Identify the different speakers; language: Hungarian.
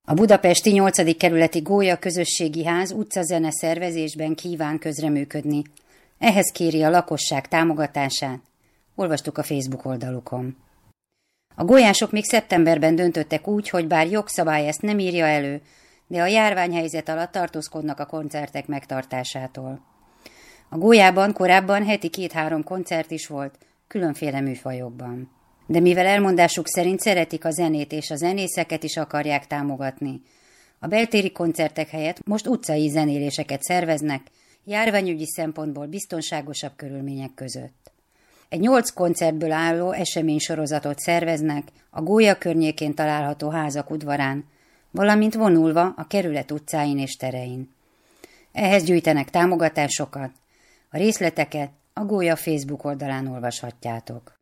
Speaker 1: A budapesti 8. kerületi Gólya közösségi ház utcazene szervezésben kíván közreműködni. Ehhez kéri a lakosság támogatását. Olvastuk a Facebook oldalukon. A gólyások még szeptemberben döntöttek úgy, hogy bár jogszabály ezt nem írja elő, de a járványhelyzet alatt tartózkodnak a koncertek megtartásától. A Gólyában korábban heti 2-3 koncert is volt, különféle műfajokban. De mivel elmondásuk szerint szeretik a zenét és a zenészeket is akarják támogatni, a beltéri koncertek helyett most utcai zenéléseket szerveznek, járványügyi szempontból biztonságosabb körülmények között. Egy 8 koncertből álló eseménysorozatot szerveznek a Gólya környékén található házak udvarán, valamint vonulva a kerület utcáin és terein. Ehhez gyűjtenek támogatásokat, a részleteket a Gólya Facebook oldalán olvashatjátok.